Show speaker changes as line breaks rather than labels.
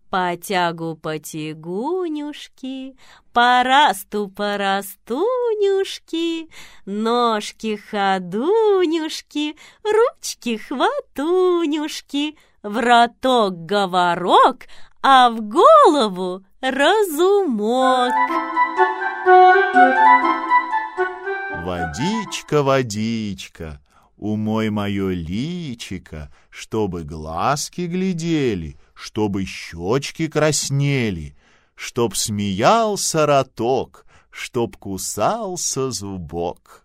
Потягу-потягунюшки, порасту-порастунюшки, ножки-ходунюшки, ручки-хватунюшки, в роток-говорок, а в голову разумок.
Водичка, водичка, умой мое личико, чтобы глазки глядели, чтобы щечки краснели, чтоб смеялся роток, чтоб кусался зубок.